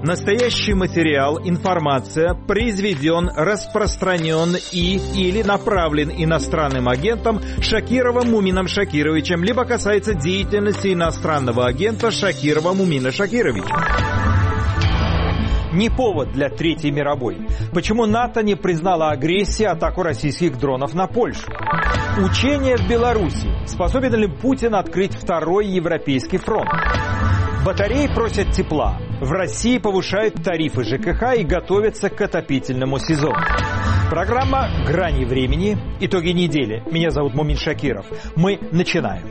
Настоящий материал, информация произведен, распространен или направлен иностранным агентом Шакировым Мумином Шакировичем, либо касается деятельности иностранного агента Шакирова Мумина Шакировича. Не повод для Третьей мировой. Почему НАТО не признало агрессию, атаку российских дронов на Польшу? Учения в Беларуси. Способен ли Путин открыть второй европейский фронт? Батареи просят тепла. В России повышают тарифы ЖКХ и готовятся к отопительному сезону. Программа «Грани времени». Итоги недели. Меня зовут Мумин Шакиров. Мы начинаем.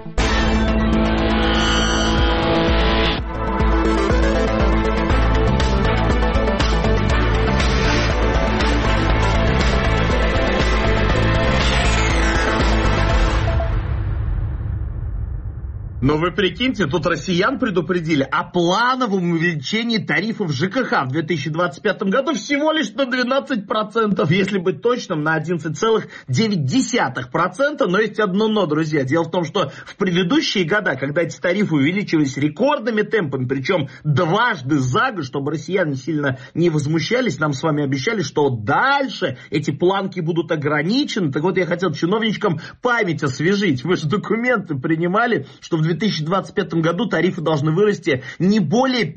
Но вы прикиньте, тут россиян предупредили о плановом увеличении тарифов ЖКХ в 2025 году всего лишь на 12%, если быть точным, на 11,9%. Но есть одно но, друзья. Дело в том, что в предыдущие года, когда эти тарифы увеличивались рекордными темпами, причем дважды за год, чтобы россияне сильно не возмущались, нам с вами обещали, что дальше эти планки будут ограничены. Так вот, я хотел чиновничкам память освежить. Вы же документы принимали, что в 2025 году тарифы должны вырасти не более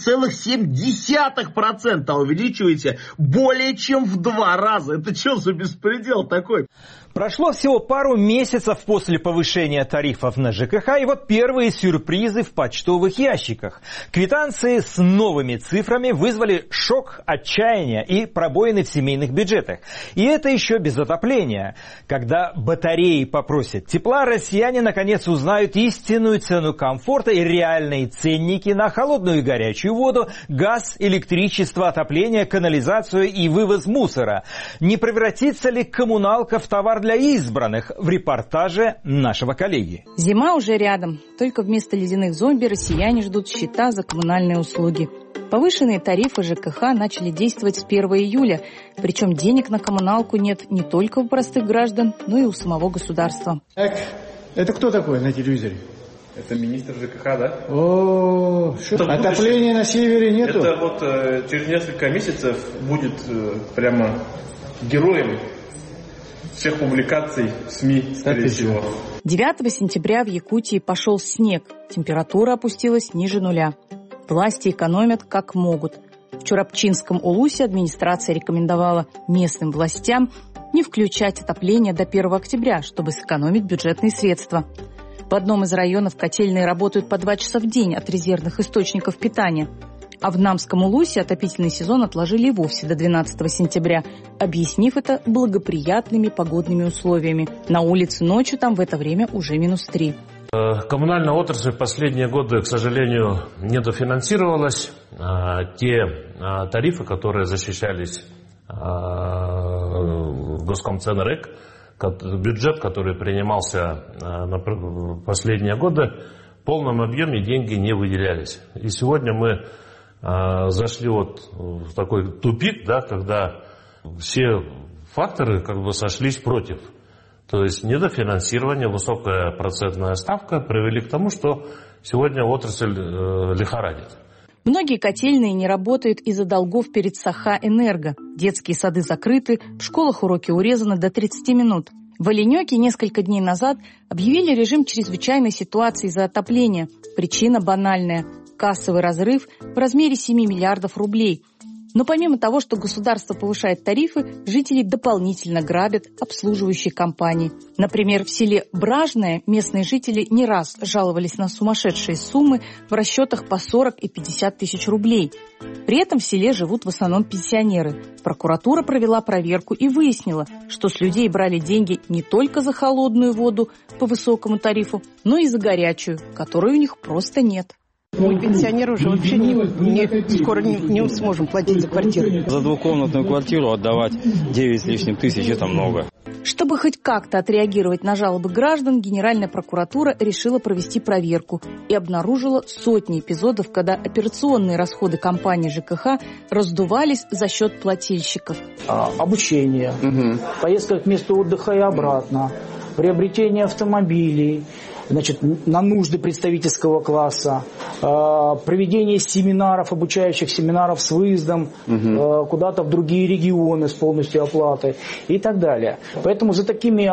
5,7%, а увеличиваете более чем в 2 раза. Это что за беспредел такой? Прошло всего пару месяцев после повышения тарифов на ЖКХ, и вот первые сюрпризы в почтовых ящиках. Квитанции с новыми цифрами вызвали шок, отчаяние и пробоины в семейных бюджетах. И это еще без отопления. Когда батареи попросят тепла, россияне наконец узнают истинную цену комфорта и реальные ценники на холодную и горячую воду, газ, электричество, отопление, канализацию и вывоз мусора. Не превратится ли коммуналка в товар для избранных? В репортаже нашего коллеги. Зима уже рядом. Только вместо ледяных зомби россияне ждут счета за коммунальные услуги. Повышенные тарифы ЖКХ начали действовать с 1 июля. Причем денег на коммуналку нет не только у простых граждан, но и у самого государства. Так, это кто такой на телевизоре? Это министр ЖКХ, да? О, отопления на севере нету? Это вот через несколько месяцев будет прямо героем всех публикаций в СМИ, скорее всего. 9 сентября в Якутии пошел снег. Температура опустилась ниже нуля. Власти экономят как могут. В Чурапчинском Улусе администрация рекомендовала местным властям не включать отопление до 1 октября, чтобы сэкономить бюджетные средства. В одном из районов котельные работают по 2 часа в день от резервных источников питания. А в Намском Улусе отопительный сезон отложили и вовсе до 12 сентября, объяснив это благоприятными погодными условиями. На улице ночью там в это время уже -3. Коммунальная отрасль в последние годы, к сожалению, недофинансировалась. Те тарифы, которые защищались Госкомценрек, бюджет, который принимался на последние годы, в полном объеме деньги не выделялись. И сегодня мы зашли вот в такой тупик, да, когда все факторы как бы сошлись против. То есть недофинансирование, высокая процентная ставка привели к тому, что сегодня отрасль лихорадит. Многие котельные не работают из-за долгов перед Саха-Энерго. Детские сады закрыты, в школах уроки урезаны до 30 минут. В Оленёке несколько дней назад объявили режим чрезвычайной ситуации из-за отопления. Причина банальная – кассовый разрыв в размере 7 миллиардов рублей. Но помимо того, что государство повышает тарифы, жителей дополнительно грабят обслуживающие компании. Например, в селе Бражное местные жители не раз жаловались на сумасшедшие суммы в расчетах по 40 и 50 тысяч рублей. При этом в селе живут в основном пенсионеры. Прокуратура провела проверку и выяснила, что с людей брали деньги не только за холодную воду по высокому тарифу, но и за горячую, которой у них просто нет. Мы, пенсионеры, уже вообще скоро не сможем платить за квартиру. За двухкомнатную квартиру отдавать 9 с лишним тысяч – это много. Чтобы хоть как-то отреагировать на жалобы граждан, Генеральная прокуратура решила провести проверку и обнаружила сотни эпизодов, когда операционные расходы компании ЖКХ раздувались за счет плательщиков. Обучение, поездка к месту отдыха и обратно, приобретение автомобилей, значит, на нужды представительского класса, проведение семинаров, обучающих семинаров с выездом куда-то в другие регионы с полностью оплатой и так далее. Поэтому за такими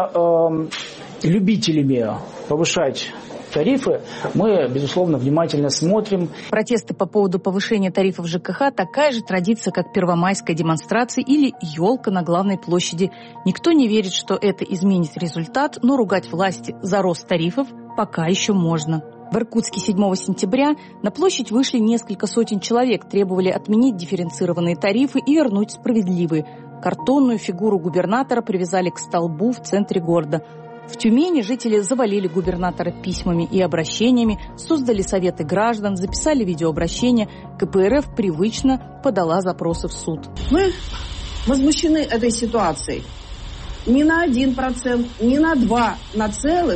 любителями повышать тарифы мы, безусловно, внимательно смотрим. Протесты по поводу повышения тарифов ЖКХ – такая же традиция, как первомайская демонстрация или елка на главной площади. Никто не верит, что это изменит результат, но ругать власти за рост тарифов пока еще можно. В Иркутске 7 сентября на площадь вышли несколько сотен человек, требовали отменить дифференцированные тарифы и вернуть справедливые. Картонную фигуру губернатора привязали к столбу в центре города. В Тюмени жители завалили губернатора письмами и обращениями, создали советы граждан, записали видеообращения. КПРФ привычно подала запросы в суд. Мы возмущены этой ситуацией. Не на 1%, не на 2%, на целых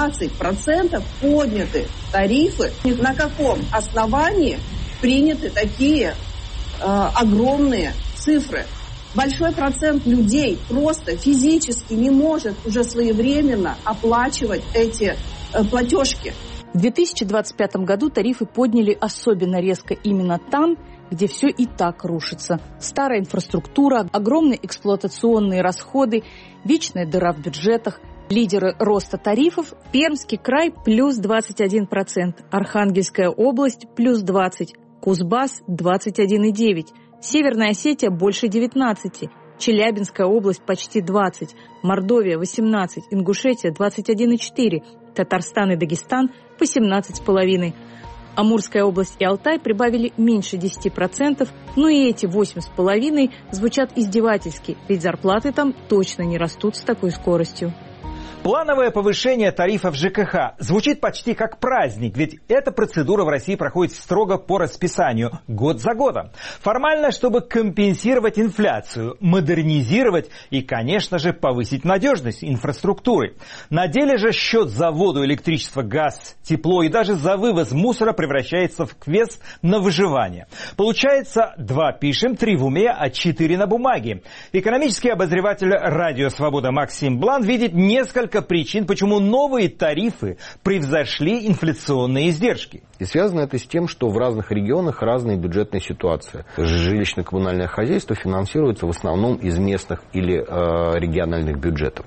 20% подняты тарифы. На каком основании приняты такие огромные цифры? Большой процент людей просто физически не может уже своевременно оплачивать эти платежки. В 2025 году тарифы подняли особенно резко именно там, где все и так рушится. Старая инфраструктура, огромные эксплуатационные расходы, вечная дыра в бюджетах. Лидеры роста тарифов – Пермский край плюс 21%, Архангельская область плюс 20%, Кузбасс 21,9%. Северная Осетия больше 19%, Челябинская область почти 20%, Мордовия 18%, Ингушетия 21,4%, Татарстан и Дагестан по 17,5%. Амурская область и Алтай прибавили меньше 10%, но и эти 8,5% звучат издевательски, ведь зарплаты там точно не растут с такой скоростью. Плановое повышение тарифов ЖКХ звучит почти как праздник, ведь эта процедура в России проходит строго по расписанию, год за годом. Формально, чтобы компенсировать инфляцию, модернизировать и, конечно же, повысить надежность инфраструктуры. На деле же счет за воду, электричество, газ, тепло и даже за вывоз мусора превращается в квест на выживание. Получается, 2 пишем, 3 в уме, а 4 на бумаге. Экономический обозреватель «Радио Свобода» Максим Блан видит несколько причин, почему новые тарифы превзошли инфляционные издержки. И связано это с тем, что в разных регионах разные бюджетные ситуации. Жилищно-коммунальное хозяйство финансируется в основном из местных или региональных бюджетов.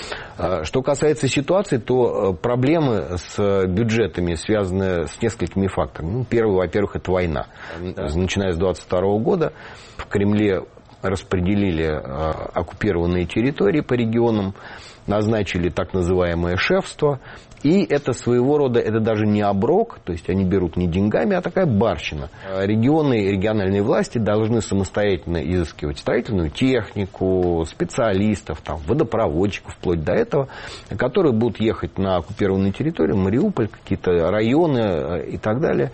Что касается ситуации, то проблемы с бюджетами связаны с несколькими факторами. Первый, во-первых, это война. Начиная с 1922 года в Кремле распределили оккупированные территории по регионам, назначили так называемое шефство, и это своего рода, это даже не оброк, то есть они берут не деньгами, а такая барщина. Регионы и региональные власти должны самостоятельно изыскивать строительную технику, специалистов, там, водопроводчиков, вплоть до этого, которые будут ехать на оккупированные территории, Мариуполь, какие-то районы и так далее,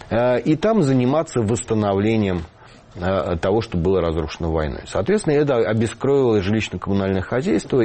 и там заниматься восстановлением того, что было разрушено войной. Соответственно, это обескровило жилищно-коммунальное хозяйство,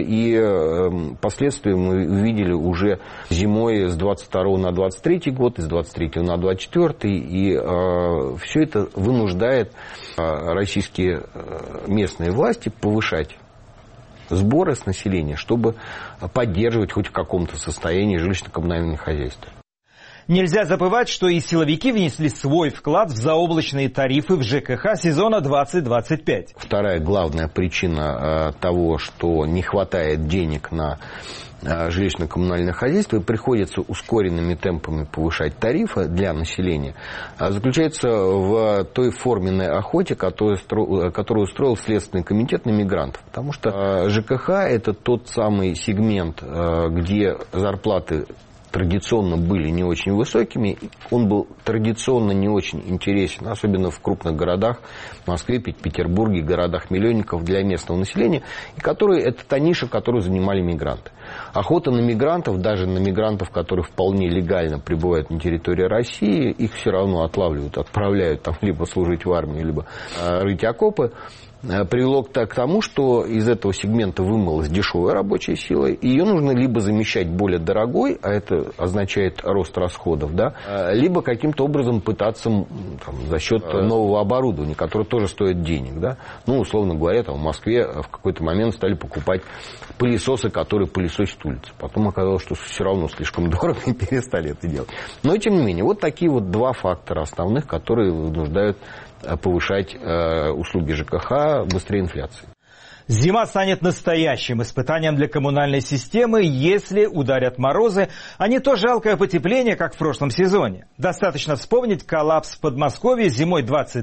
и последствия мы увидели уже зимой с 22 на 23 год, с 23 на 24, и все это вынуждает российские местные власти повышать сборы с населения, чтобы поддерживать хоть в каком-то состоянии жилищно-коммунальное хозяйство. Нельзя забывать, что и силовики внесли свой вклад в заоблачные тарифы в ЖКХ сезона 2025. Вторая главная причина того, что не хватает денег на жилищно-коммунальное хозяйство и приходится ускоренными темпами повышать тарифы для населения, заключается в той форменной охоте, которую устроил Следственный комитет на мигрантов. Потому что ЖКХ – это тот самый сегмент, где зарплаты традиционно были не очень высокими, он был традиционно не очень интересен, особенно в крупных городах, в Москве, Петербурге, городах-миллионников для местного населения, и это та ниша, которую занимали мигранты. Охота на мигрантов, даже на мигрантов, которые вполне легально пребывают на территории России, их все равно отлавливают, отправляют там либо служить в армии, либо рыть окопы, привело к тому, что из этого сегмента вымылась дешевая рабочая сила, и ее нужно либо замещать более дорогой, а это означает рост расходов, да, либо каким-то образом пытаться за счет нового оборудования, которое тоже стоит денег. Да. Ну, условно говоря, в Москве в какой-то момент стали покупать пылесосы, которые пылесосят пылесосить улицы. Потом оказалось, что все равно слишком дорого, и перестали это делать. Но, тем не менее, вот такие вот два фактора основных, которые вынуждают повышать услуги ЖКХ быстрее инфляции. Зима станет настоящим испытанием для коммунальной системы, если ударят морозы, а не то жалкое потепление, как в прошлом сезоне. Достаточно вспомнить коллапс в Подмосковье зимой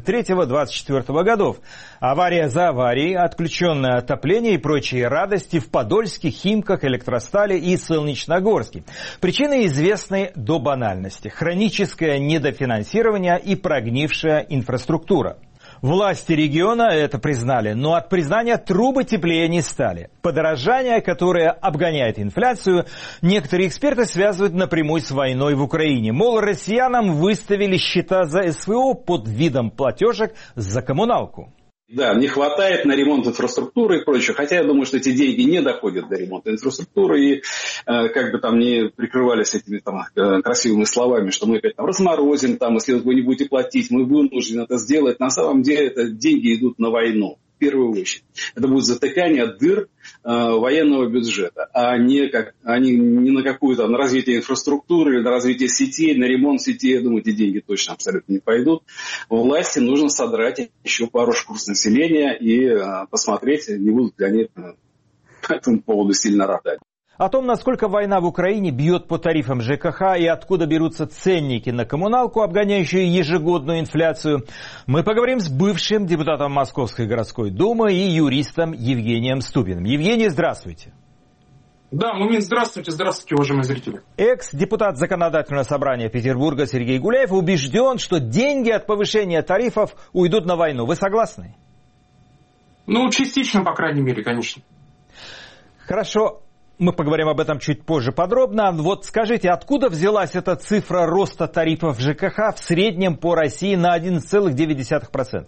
23-24 годов. Авария за аварией, отключенное отопление и прочие радости в Подольске, Химках, Электростале и Солнечногорске. Причины известны до банальности. Хроническое недофинансирование и прогнившая инфраструктура. Власти региона это признали, но от признания трубы теплее не стали. Подорожание, которое обгоняет инфляцию, некоторые эксперты связывают напрямую с войной в Украине. Мол, россиянам выставили счета за СВО под видом платежек за коммуналку. Да, не хватает на ремонт инфраструктуры и прочее. Хотя я думаю, что эти деньги не доходят до ремонта инфраструктуры. И как бы там не прикрывались этими там красивыми словами, что мы опять там разморозим, там, если вы не будете платить, мы вынуждены это сделать. На самом деле это деньги идут на войну. В первую очередь. Это будет затыкание дыр военного бюджета, а не на какую-то на развитие инфраструктуры, на развитие сетей, на ремонт сетей. Я думаю, эти деньги точно абсолютно не пойдут. Власти нужно содрать еще пару шкур с населения и посмотреть, не будут ли они по этому поводу сильно рожать. О том, насколько война в Украине бьет по тарифам ЖКХ и откуда берутся ценники на коммуналку, обгоняющие ежегодную инфляцию, мы поговорим с бывшим депутатом Московской городской думы и юристом Евгением Ступиным. Евгений, здравствуйте. Да, момент, здравствуйте, уважаемые зрители. Экс-депутат Законодательного собрания Петербурга Сергей Гуляев убежден, что деньги от повышения тарифов уйдут на войну. Вы согласны? Ну, частично, по крайней мере, конечно. Хорошо. Мы поговорим об этом чуть позже подробно. Вот скажите, откуда взялась эта цифра роста тарифов ЖКХ в среднем по России на 11,9%?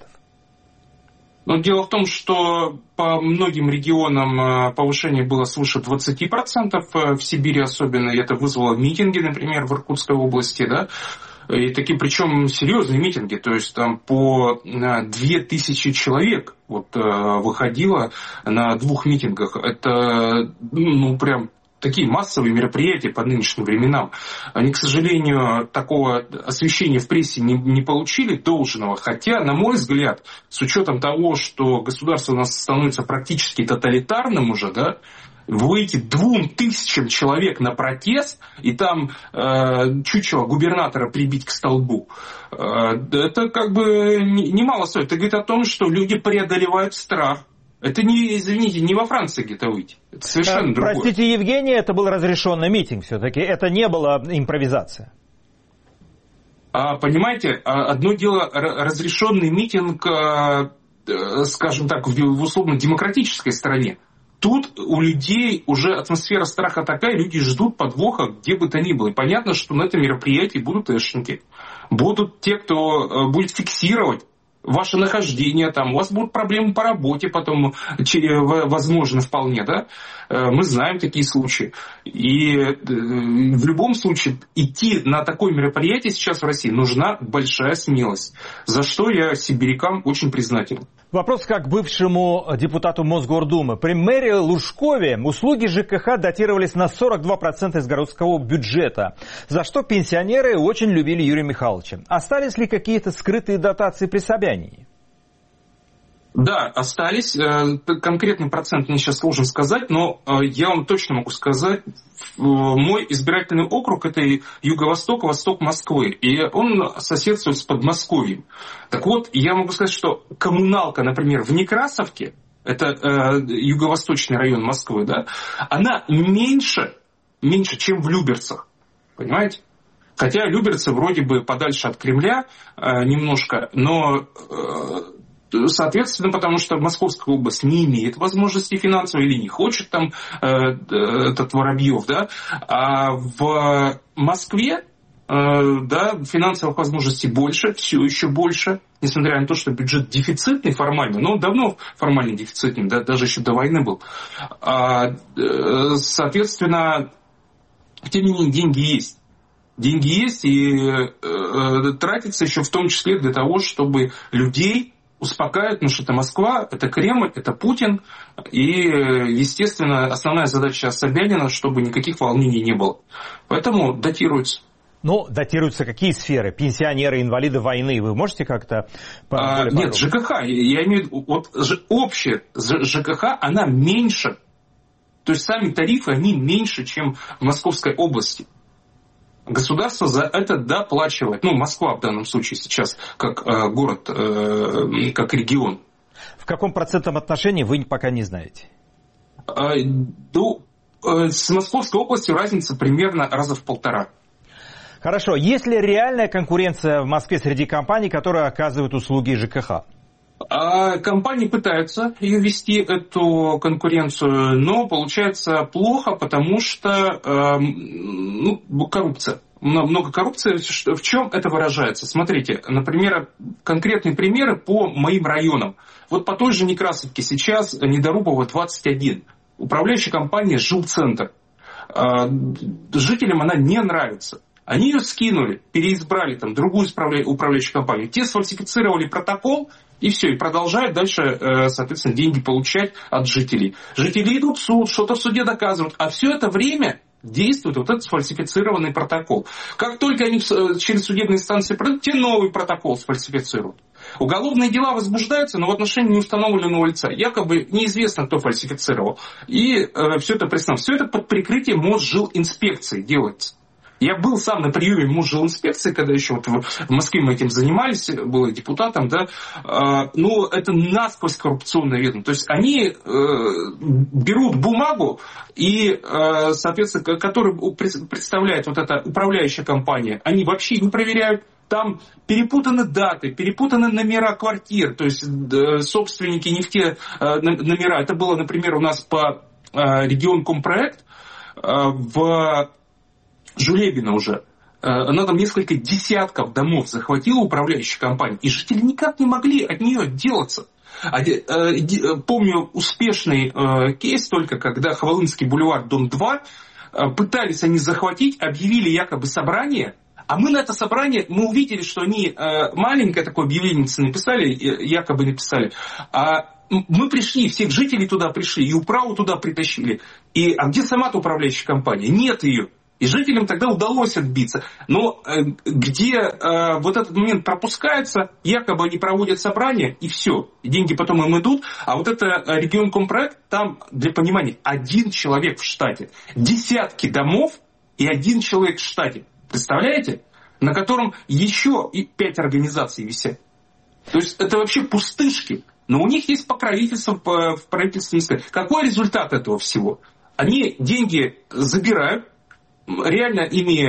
Но дело в том, что по многим регионам повышение было свыше 20%, в Сибири особенно, и это вызвало митинги, например, в Иркутской области, да, и такие, причем серьезные митинги, то есть там по 2000 человек вот выходило на 2 митингах. Это, ну, прям такие массовые мероприятия по нынешним временам. Они, к сожалению, такого освещения в прессе не получили должного, хотя, на мой взгляд, с учетом того, что государство у нас становится практически тоталитарным уже, да, выйти 2000 человек на протест и там чучело губернатора прибить к столбу, это как бы немало стоит. Это говорит о том, что люди преодолевают страх. Это не, извините, не во Франции где-то выйти. Это совершенно другое. Простите, Евгений, это был разрешенный митинг все-таки. Это не была импровизация. Понимаете, одно дело разрешенный митинг, скажем так, в условно-демократической стране. Тут у людей уже атмосфера страха такая, люди ждут подвоха где бы то ни было. И понятно, что на этом мероприятии будут эшники. Будут те, кто будет фиксировать ваше нахождение там. У вас будут проблемы по работе потом, возможно, вполне, да? Мы знаем такие случаи. И в любом случае идти на такое мероприятие сейчас в России нужна большая смелость. За что я сибирякам очень признателен. Вопрос как бывшему депутату Мосгордумы. При мэре Лужкове услуги ЖКХ датировались на 42% из городского бюджета, за что пенсионеры очень любили Юрия Михайловича. Остались ли какие-то скрытые дотации при Собянии? Да, остались. Конкретный процент мне сейчас сложно сказать, но я вам точно могу сказать, мой избирательный округ – это юго-восток, восток Москвы, и он соседствует с Подмосковьем. Так вот, я могу сказать, что коммуналка, например, в Некрасовке, это юго-восточный район Москвы, да, она меньше, чем в Люберцах, понимаете? Хотя Люберцы вроде бы подальше от Кремля немножко, но... Соответственно, потому что Московская область не имеет возможности финансовой или не хочет там этот Воробьев, да, а в Москве, да, финансовых возможностей больше, все еще больше, несмотря на то, что бюджет дефицитный формально, но он давно формально дефицитный, да, даже еще до войны был. Соответственно, тем не менее, деньги есть. Деньги есть и тратятся еще в том числе для того, чтобы людей успокаивает, потому что это Москва, это Кремль, это Путин. И, естественно, основная задача Собянина, чтобы никаких волнений не было. Поэтому датируется. Ну, датируются какие сферы? Пенсионеры, инвалиды войны. Вы можете как-то... Нет, ЖКХ. Я имею в виду, вот общая ЖКХ, она меньше. То есть сами тарифы, они меньше, чем в Московской области. Государство за это доплачивает. Ну, Москва в данном случае сейчас как город, как регион. В каком процентном отношении вы пока не знаете? С Московской областью разница примерно раза в 1,5. Хорошо. Есть ли реальная конкуренция в Москве среди компаний, которые оказывают услуги ЖКХ? Компании пытаются ее вести, эту конкуренцию, но получается плохо, потому что коррупция. Много коррупции. В чем это выражается? Смотрите, например, конкретные примеры по моим районам. Вот по той же Некрасовке сейчас Недорубова 21. Управляющая компания «Жилцентр». Жителям она не нравится. Они ее скинули, переизбрали там другую управляющую компанию. Те сфальсифицировали протокол, и все, и продолжают дальше, соответственно, деньги получать от жителей. Жители идут в суд, что-то в суде доказывают, а все это время действует вот этот сфальсифицированный протокол. Как только они через судебные инстанции пройдут, те новый протокол сфальсифицируют. Уголовные дела возбуждаются, но в отношении неустановленного лица. Якобы неизвестно, кто фальсифицировал. И все это признано. Все это под прикрытием Мосжилинспекции делается. Я был сам на приеме Мосжилинспекции, когда еще вот в Москве мы этим занимались, был депутатом, да, но это насквозь коррупционное ведомство. То есть они берут бумагу, и, соответственно, которую представляет вот эта управляющая компания, они вообще не проверяют. Там перепутаны даты, перепутаны номера квартир, то есть собственники не в те номера. Это было, например, у нас по Регионкомпроект в Жулебино уже. Она там несколько десятков домов захватила, управляющая компания, и жители никак не могли от нее отделаться. Помню успешный кейс только, когда Хвалынский бульвар, дом 2, пытались они захватить, объявили якобы собрание, а мы на это собрание, мы увидели, что они маленькое такое объявление написали, якобы написали, мы пришли, всех жителей туда пришли, и управу туда притащили. А где сама-то управляющая компания? Нет ее. И жителям тогда удалось отбиться. Но где вот этот момент пропускается, якобы они проводят собрание, и все. И деньги потом им идут. А вот это Регионкомпроект, там, для понимания, 1 человек в штате. Десятки домов и 1 человек в штате. Представляете? На котором еще и 5 организаций висят. То есть это вообще пустышки. Но у них есть покровительство в правительстве. Какой результат этого всего? Они деньги забирают. Реально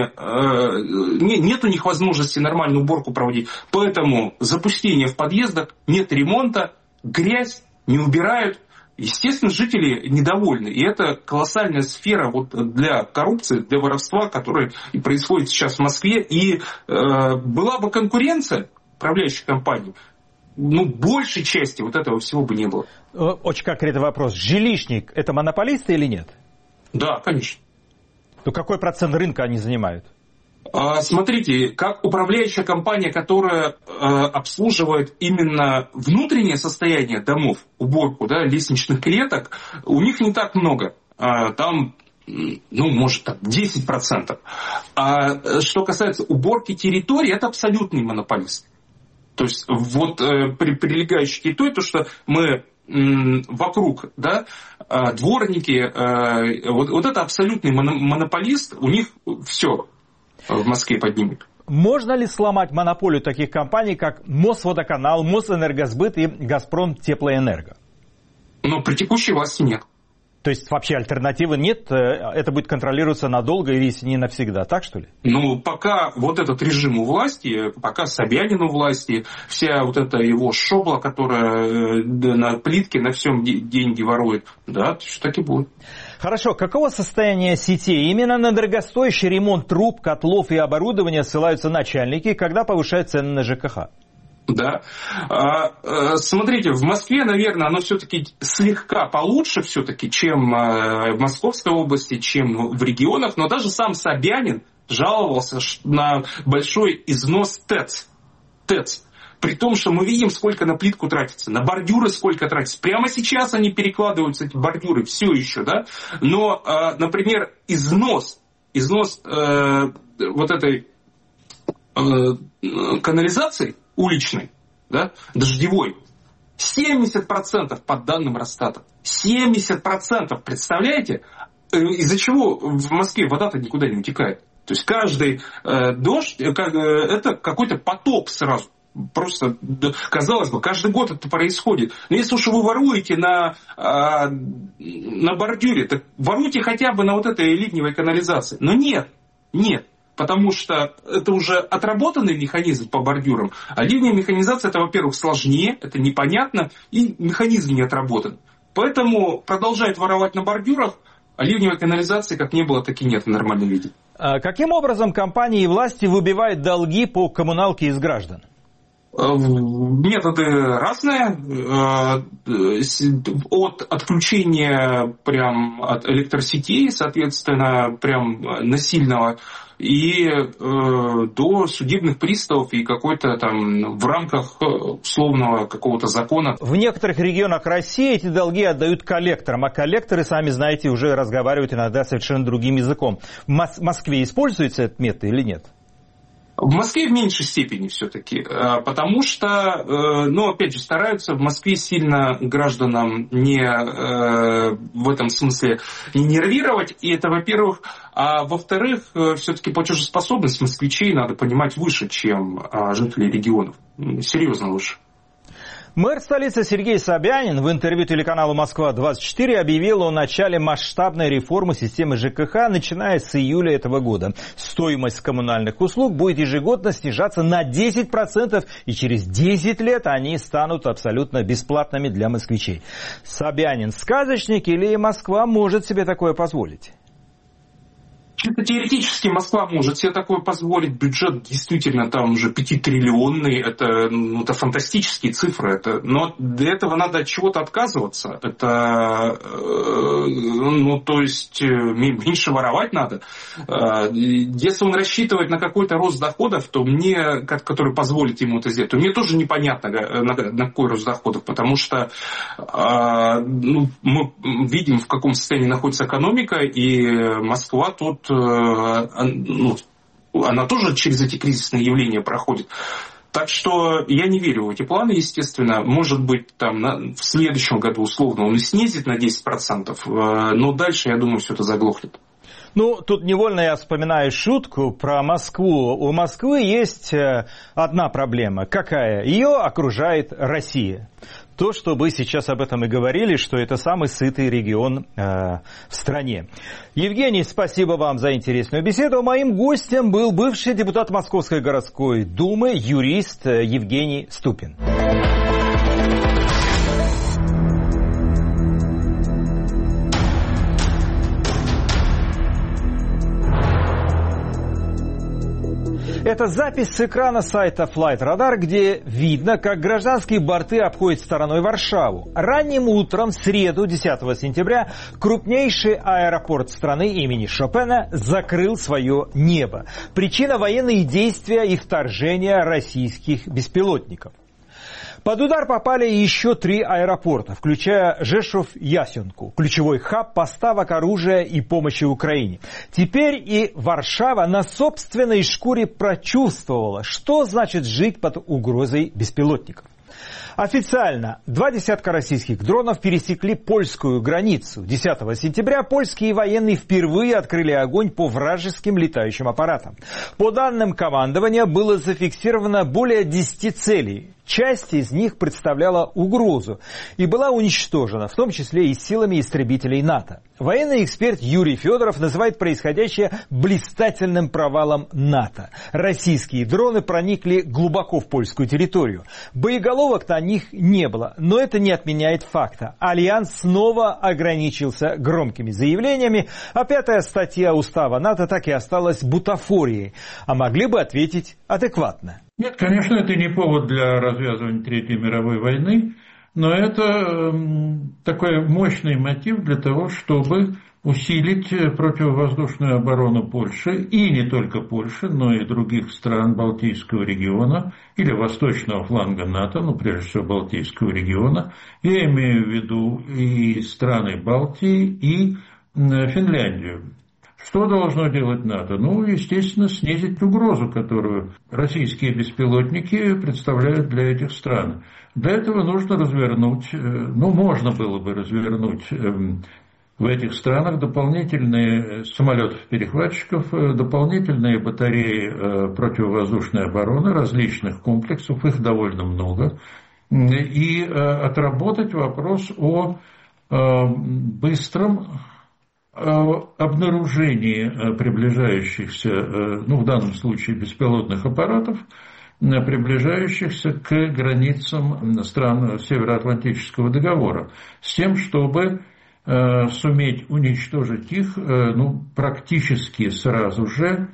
нет у них возможности нормальную уборку проводить. Поэтому запустение в подъездах, нет ремонта, грязь, не убирают. Естественно, жители недовольны. И это колоссальная сфера вот для коррупции, для воровства, которая и происходит сейчас в Москве. И была бы конкуренция управляющей компании, большей части вот этого всего бы не было. Очень конкретный вопрос. Жилищник – это монополисты или нет? Да, конечно. То какой процент рынка они занимают? Смотрите, как управляющая компания, которая обслуживает именно внутреннее состояние домов, уборку, да, лестничных клеток, у них не так много. Там, может, 10%. А что касается уборки территории, это абсолютный монополист. То есть вот прилегающей территории, то, что мы вокруг, да, дворники, вот это абсолютный монополист, у них все в Москве поднимет. Можно ли сломать монополию таких компаний, как Мосводоканал, Мосэнергосбыт и Газпром Теплоэнерго? При текущей власти нет. То есть вообще альтернативы нет? Это будет контролироваться надолго или не навсегда, так что ли? Пока вот этот режим у власти, пока Собянин у власти, вся вот эта его шобла, которая на плитке, на всем деньги ворует, да, все так и будет. Хорошо, какого состояния сетей? Именно на дорогостоящий ремонт труб, котлов и оборудования ссылаются начальники, когда повышают цены на ЖКХ. Да. Смотрите, в Москве, наверное, оно все-таки слегка получше все-таки, чем в Московской области, чем в регионах, но даже сам Собянин жаловался на большой износ ТЭЦ. При том, что мы видим, сколько на плитку тратится, на бордюры сколько тратится. Прямо сейчас они перекладываются, эти бордюры, все еще, да. Но, например, износ вот этой канализации уличной, да, дождевой, 70% по данным Росстата. 70%, представляете? Из-за чего в Москве вода-то никуда не утекает? То есть каждый дождь, это какой-то потоп сразу. Просто, казалось бы, каждый год это происходит. Но если уж вы воруете на бордюре, так воруйте хотя бы на вот этой ливневой канализации. Но нет. Потому что это уже отработанный механизм по бордюрам. А ливневая механизация, это, во-первых, сложнее, это непонятно, и механизм не отработан. Поэтому продолжают воровать на бордюрах, а ливневой канализации как не было, так и нет в нормальном виде. Каким образом компании и власти выбивают долги по коммуналке из граждан? Методы разные, от отключения прям от электросетей, соответственно, прям насильного, и до судебных приставов и какой-то там в рамках условного какого-то закона. В некоторых регионах России эти долги отдают коллекторам, а коллекторы, сами знаете, уже разговаривают иногда совершенно другим языком. В Москве используется этот метод или нет? В Москве в меньшей степени все-таки, потому что, ну, опять же, стараются в Москве сильно гражданам не в этом смысле не нервировать, и это, во-первых, а во-вторых, все-таки платежеспособность москвичей надо понимать выше, чем жителей регионов, серьезно выше. Мэр столицы Сергей Собянин в интервью телеканалу «Москва-24» объявил о начале масштабной реформы системы ЖКХ, начиная с июля этого года. Стоимость коммунальных услуг будет ежегодно снижаться на 10%, и через 10 лет они станут абсолютно бесплатными для москвичей. Собянин сказочник или Москва может себе такое позволить? Теоретически Москва может себе такое позволить. Бюджет действительно там уже 5-триллионный. Это фантастические цифры. Но для этого надо от чего-то отказываться. Это, то есть, меньше воровать надо. Если он рассчитывает на какой-то рост доходов, то мне, который позволит ему это сделать, то мне тоже непонятно, на какой рост доходов. Потому что мы видим, в каком состоянии находится экономика, и Москва тут она тоже через эти кризисные явления проходит. Так что я не верю в эти планы, естественно. Может быть, там в следующем году условно он и снизит на 10%, но дальше, я думаю, все это заглохнет. Ну, тут невольно я вспоминаю шутку про Москву. У Москвы есть одна проблема. Какая? Ее окружает Россия. То, что вы сейчас об этом и говорили, что это самый сытый регион в стране. Евгений, спасибо вам за интересную беседу. Моим гостем был бывший депутат Московской городской думы, юрист Евгений Ступин. Это запись с экрана сайта Flight Radar, где видно, как гражданские борты обходят стороной Варшаву. Ранним утром, в среду, 10 сентября, крупнейший аэропорт страны имени Шопена закрыл свое небо. Причина – военные действия и вторжение российских беспилотников. Под удар попали еще 3 аэропорта, включая Жешув-Ясенку, ключевой хаб поставок оружия и помощи Украине. Теперь и Варшава на собственной шкуре прочувствовала, что значит жить под угрозой беспилотников. Официально 20 российских дронов пересекли польскую границу. 10 сентября польские военные впервые открыли огонь по вражеским летающим аппаратам. По данным командования было зафиксировано более 10 целей. Часть из них представляла угрозу и была уничтожена, в том числе и силами истребителей НАТО. Военный эксперт Юрий Федоров называет происходящее блистательным провалом НАТО. Российские дроны проникли глубоко в польскую территорию. Боеголовок на них не было, но это не отменяет факта. Альянс снова ограничился громкими заявлениями, а 5-я статья устава НАТО так и осталась бутафорией. А могли бы ответить адекватно. Нет, конечно, это не повод для развязывания Третьей мировой войны. но это такой мощный мотив для того, чтобы усилить противовоздушную оборону Польши, и не только Польши, но и других стран Балтийского региона или восточного фланга НАТО, ну, прежде всего Балтийского региона. Я имею в виду и страны Балтии, и Финляндию. Что должно делать НАТО? Ну, естественно, снизить угрозу, которую российские беспилотники представляют для этих стран. Для этого нужно развернуть, можно было бы развернуть в этих странах дополнительные самолетов-перехватчиков, дополнительные батареи противовоздушной обороны различных комплексов, их довольно много, и отработать вопрос о быстром обнаружении приближающихся, в данном случае беспилотных аппаратов, приближающихся к границам стран Североатлантического договора, с тем, чтобы суметь уничтожить их практически сразу же,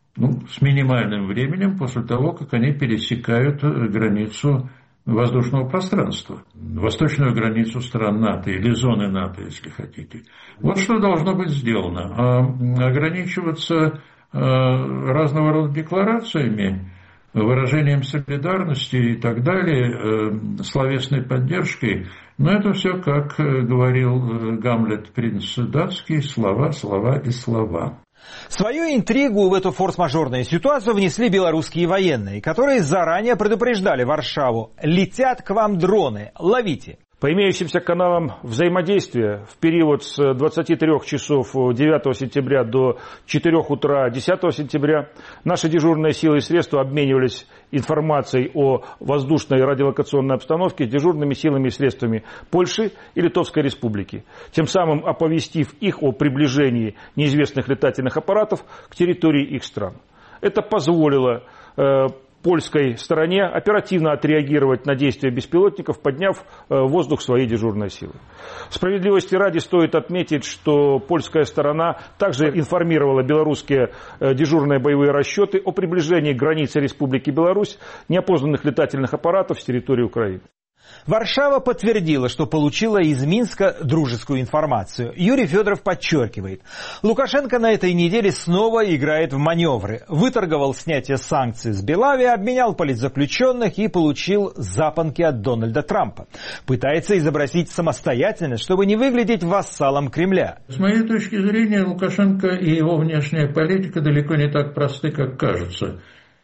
с минимальным временем после того, как они пересекают границу воздушного пространства, восточную границу стран НАТО или зоны НАТО, если хотите. Вот что должно быть сделано. Ограничиваться разного рода декларациями, выражением солидарности и так далее, словесной поддержкой, но это все, как говорил Гамлет, принц датский, слова, слова и слова. Свою интригу в эту форс-мажорную ситуацию внесли белорусские военные, которые заранее предупреждали Варшаву: летят к вам дроны, ловите. По имеющимся каналам взаимодействия в период с 23 часов 9 сентября до 4 утра 10 сентября наши дежурные силы и средства обменивались информацией о воздушной радиолокационной обстановке с дежурными силами и средствами Польши и Литовской Республики, тем самым оповестив их о приближении неизвестных летательных аппаратов к территории их стран. Это позволило польской стороне оперативно отреагировать на действия беспилотников, подняв в воздух свои дежурные силы. Справедливости ради стоит отметить, что польская сторона также информировала белорусские дежурные боевые расчеты о приближении к границе Республики Беларусь неопознанных летательных аппаратов с территории Украины. Варшава подтвердила, что получила из Минска дружескую информацию. Юрий Федоров подчеркивает: Лукашенко на этой неделе снова играет в маневры. Выторговал снятие санкций с Белави, обменял политзаключенных и получил запонки от Дональда Трампа. Пытается изобразить самостоятельность, чтобы не выглядеть вассалом Кремля. С моей точки зрения, Лукашенко и его внешняя политика далеко не так просты, как кажется.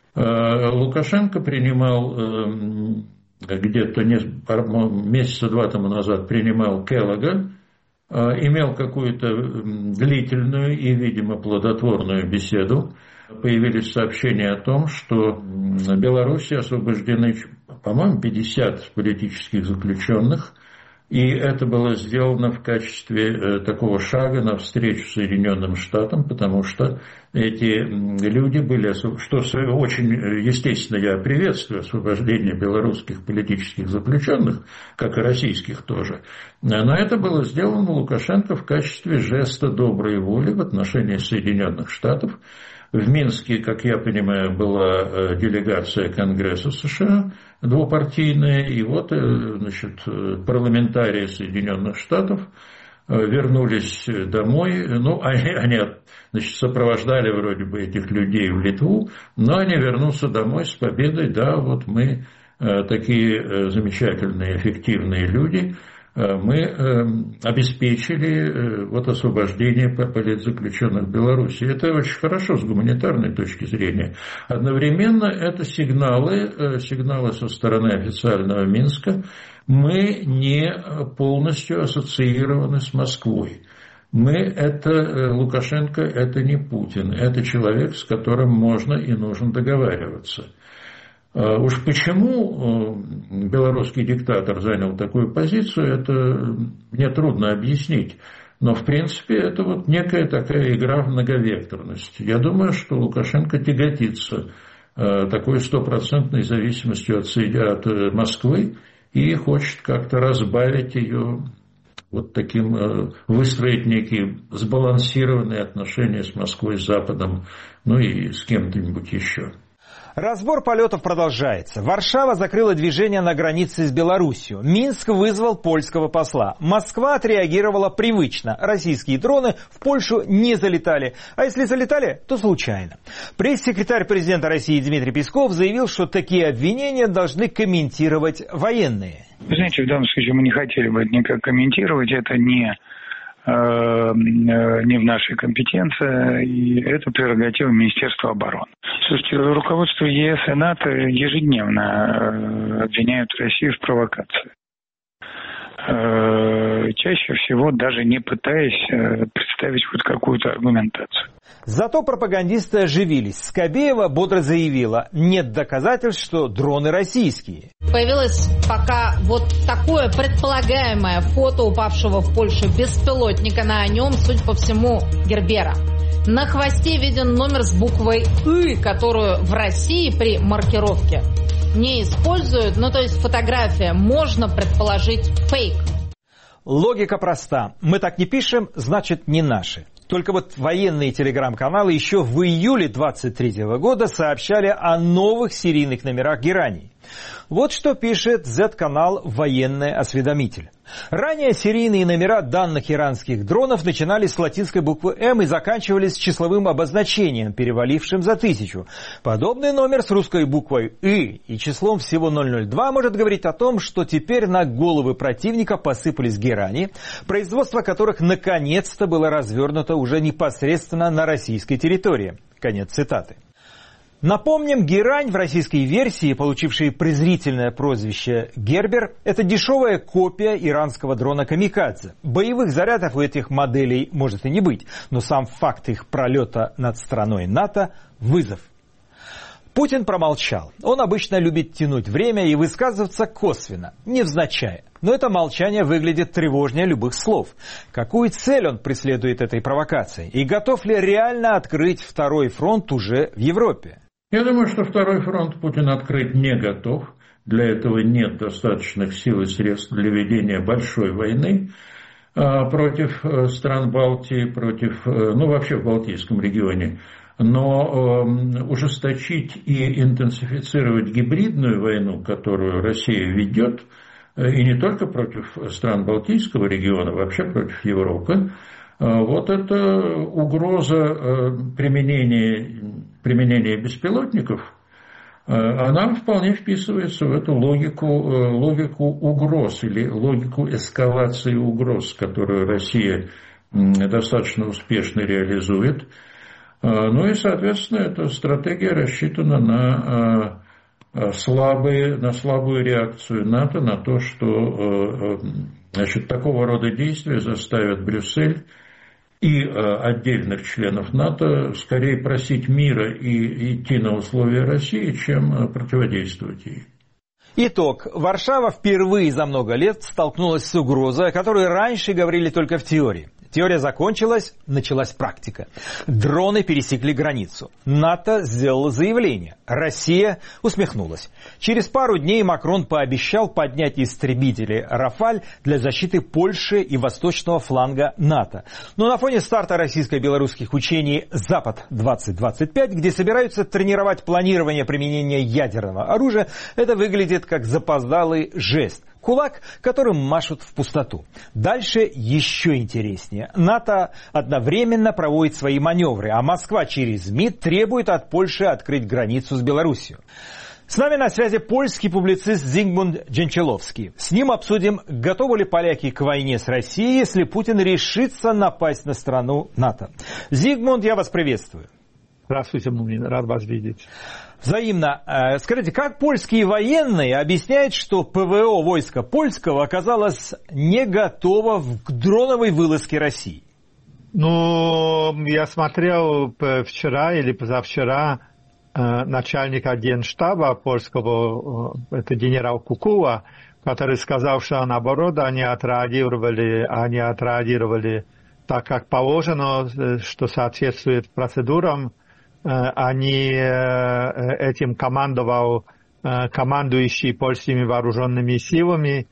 Лукашенко принимал где-то месяца два тому назад принимал Келлога, имел какую-то длительную и, видимо, плодотворную беседу. Появились сообщения о том, что в Беларуси освобождены, по-моему, 50 политических заключенных, и это было сделано в качестве такого шага навстречу Соединенным Штатам, потому что эти люди были, что очень естественно, я приветствую освобождение белорусских политических заключенных, как и российских тоже, но это было сделано Лукашенко в качестве жеста доброй воли в отношении Соединенных Штатов. В Минске, как я понимаю, была делегация Конгресса США двупартийная, и вот, парламентарии Соединенных Штатов вернулись домой. Они, сопровождали вроде бы этих людей в Литву, но они вернутся домой с победой. Да, вот мы такие замечательные, эффективные люди. Мы обеспечили освобождение политзаключенных в Беларуси. Это очень хорошо с гуманитарной точки зрения. Одновременно это сигналы со стороны официального Минска. Мы не полностью ассоциированы с Москвой. Лукашенко это не Путин, это человек, с которым можно и нужно договариваться. Уж почему белорусский диктатор занял такую позицию, это мне трудно объяснить. Но, в принципе, это некая такая игра в многовекторность. Я думаю, что Лукашенко тяготится такой стопроцентной зависимостью от Москвы и хочет как-то разбавить ее выстроить некие сбалансированные отношения с Москвой, с Западом, и с кем-нибудь еще. Разбор полетов продолжается. Варшава закрыла движение на границе с Белоруссией. Минск вызвал польского посла. Москва отреагировала привычно. Российские дроны в Польшу не залетали. А если залетали, то случайно. Пресс-секретарь президента России Дмитрий Песков заявил, что такие обвинения должны комментировать военные. Вы знаете, в данном случае мы не хотели бы никак комментировать. Это не в нашей компетенции, и это прерогатива Министерства обороны. Слушайте, руководство ЕС и НАТО ежедневно обвиняют Россию в провокации. Чаще всего даже не пытаясь представить хоть какую-то аргументацию. Зато пропагандисты оживились. Скобеева бодро заявила, нет доказательств, что дроны российские. Появилось пока вот такое предполагаемое фото упавшего в Польшу беспилотника. На нем, судя по всему, Гербера. На хвосте виден номер с буквой «И», которую в России при маркировке не используют. Ну, то есть фотография, можно предположить, фейк. Логика проста. Мы так не пишем, значит, не наши. Только вот военные телеграм-каналы еще в июле 23 года сообщали о новых серийных номерах гераний. Вот что пишет Z-канал «Военный осведомитель». Ранее серийные номера данных иранских дронов начинались с латинской буквы «М» и заканчивались числовым обозначением, перевалившим за 1000. Подобный номер с русской буквой «И» и числом всего 002 может говорить о том, что теперь на головы противника посыпались герани, производство которых наконец-то было развернуто уже непосредственно на российской территории. Конец цитаты. Напомним, герань в российской версии, получившей презрительное прозвище «Гербер», это дешевая копия иранского дрона «Камикадзе». Боевых зарядов у этих моделей может и не быть, но сам факт их пролета над страной НАТО – вызов. Путин промолчал. Он обычно любит тянуть время и высказываться косвенно, невзначай. Но это молчание выглядит тревожнее любых слов. Какую цель он преследует этой провокацией? И готов ли реально открыть второй фронт уже в Европе? Я думаю, что второй фронт Путин открыть не готов. Для этого нет достаточных сил и средств для ведения большой войны против стран Балтии, вообще в Балтийском регионе. Но ужесточить и интенсифицировать гибридную войну, которую Россия ведет, и не только против стран Балтийского региона, вообще против Европы, вот эта угроза применения беспилотников, она вполне вписывается в эту логику угроз или логику эскалации угроз, которую Россия достаточно успешно реализует. Ну и, соответственно, эта стратегия рассчитана на слабую реакцию НАТО, на то, что такого рода действия заставят Брюссель и отдельных членов НАТО скорее просить мира и идти на условия России, чем противодействовать ей. Итог. Варшава впервые за много лет столкнулась с угрозой, о которой раньше говорили только в теории. Теория закончилась, началась практика. Дроны пересекли границу. НАТО сделало заявление. Россия усмехнулась. Через пару дней Макрон пообещал поднять истребители «Рафаль» для защиты Польши и восточного фланга НАТО. Но на фоне старта российско-белорусских учений «Запад-2025», где собираются тренировать планирование применения ядерного оружия, это выглядит как запоздалый жест. Кулак, которым машут в пустоту. Дальше еще интереснее. НАТО одновременно проводит свои маневры, а Москва через МИД требует от Польши открыть границу с Белоруссией. С нами на связи польский публицист Зигмунд Дженчеловский. С ним обсудим, готовы ли поляки к войне с Россией, если Путин решится напасть на страну НАТО. Зигмунд, я вас приветствую. Здравствуйте, Мумин, рад вас видеть. Взаимно. Скажите, как польские военные объясняют, что ПВО войска польского оказалось не готово к дроновой вылазке России? Я смотрел вчера или позавчера начальника генштаба польского, это генерал Кукула, который сказал, что наоборот они отреагировали так, как положено, что соответствует процедурам. Этим командовал командующий польскими вооруженными силами,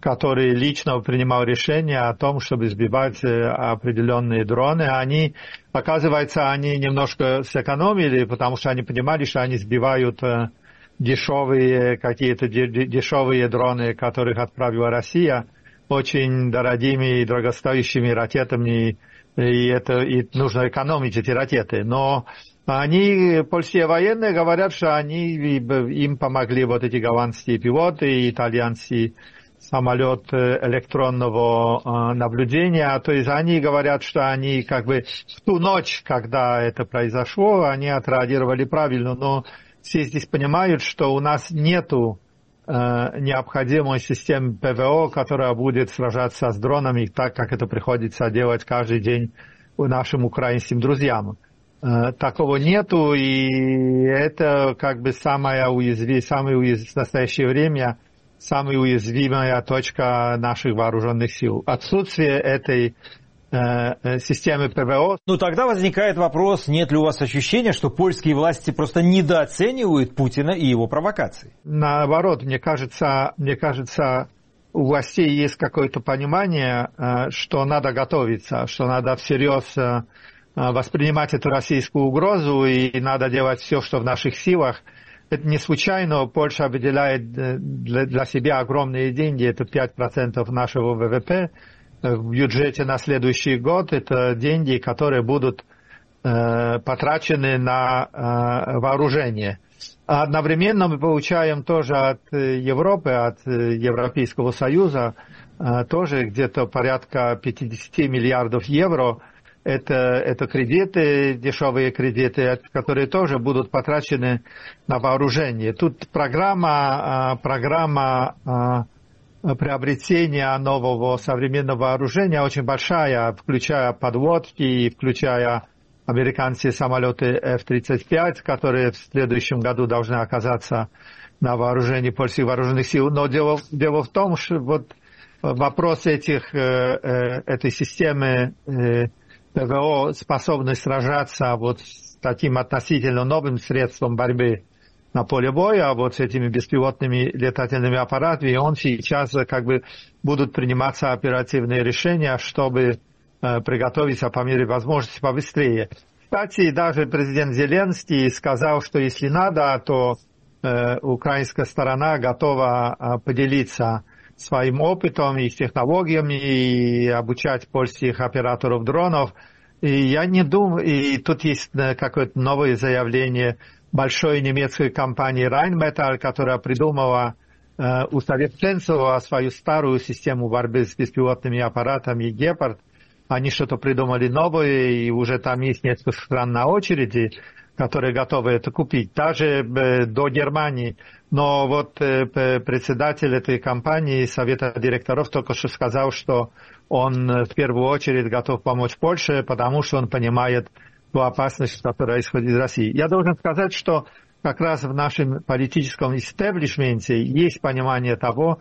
который лично принимал решение о том, чтобы сбивать определенные дроны. Оказывается, они немножко сэкономили, потому что они понимали, что они сбивают какие-то дешевые дроны, которых отправила Россия, очень дорогими и дорогостоящими ракетами, и нужно экономить эти ракеты. Но польские военные говорят, что им помогли вот эти голландские пилоты и итальянский самолет электронного наблюдения. То есть они говорят, что они как бы в ту ночь, когда это произошло, они отреагировали правильно. Но все здесь понимают, что у нас нету необходимой системы ПВО, которая будет сражаться с дронами так, как это приходится делать каждый день нашим украинским друзьям. Такого нету, и это как бы в настоящее время самая уязвимая точка наших вооруженных сил. Отсутствие этой системы ПВО. Ну, тогда возникает вопрос, нет ли у вас ощущения, что польские власти просто недооценивают Путина и его провокации? Наоборот, мне кажется, у властей есть какое-то понимание, что надо готовиться, что надо всерьез воспринимать эту российскую угрозу, и надо делать все, что в наших силах. Это не случайно. Польша выделяет для себя огромные деньги, это 5% нашего ВВП. В бюджете на следующий год это деньги, которые будут потрачены на вооружение. А одновременно мы получаем тоже от Европы, от Европейского Союза, тоже где-то порядка 50 миллиардов евро. Это кредиты, дешевые кредиты, которые тоже будут потрачены на вооружение. Тут программа приобретения нового современного вооружения очень большая, включая подводки и включая американские самолеты F-35, которые в следующем году должны оказаться на вооружении польских вооруженных сил. Но дело в том, что вот вопрос этой системы ПВО, способность сражаться вот с таким относительно новым средством борьбы на поле боя, вот с этими беспилотными летательными аппаратами, он сейчас как бы будут приниматься оперативные решения, чтобы приготовиться по мере возможности побыстрее. Кстати, даже президент Зеленский сказал, что если надо, то украинская сторона готова поделиться своим опытом и технологиями и обучать польских операторов дронов. И я не думаю, и тут есть какое-то новое заявление большой немецкой компании Rheinmetall, которая придумала, усовершенствовала свою старую систему борьбы с беспилотными аппаратами «Гепард». Они что-то придумали новое, и уже там есть несколько стран на очереди, которые готовы это купить, даже до Германии. Но вот председатель этой компании, совета директоров, только что сказал, что он в первую очередь готов помочь Польше, потому что он понимает ту опасность, которая исходит из России. Я должен сказать, что как раз в нашем политическом истеблишменте есть понимание того,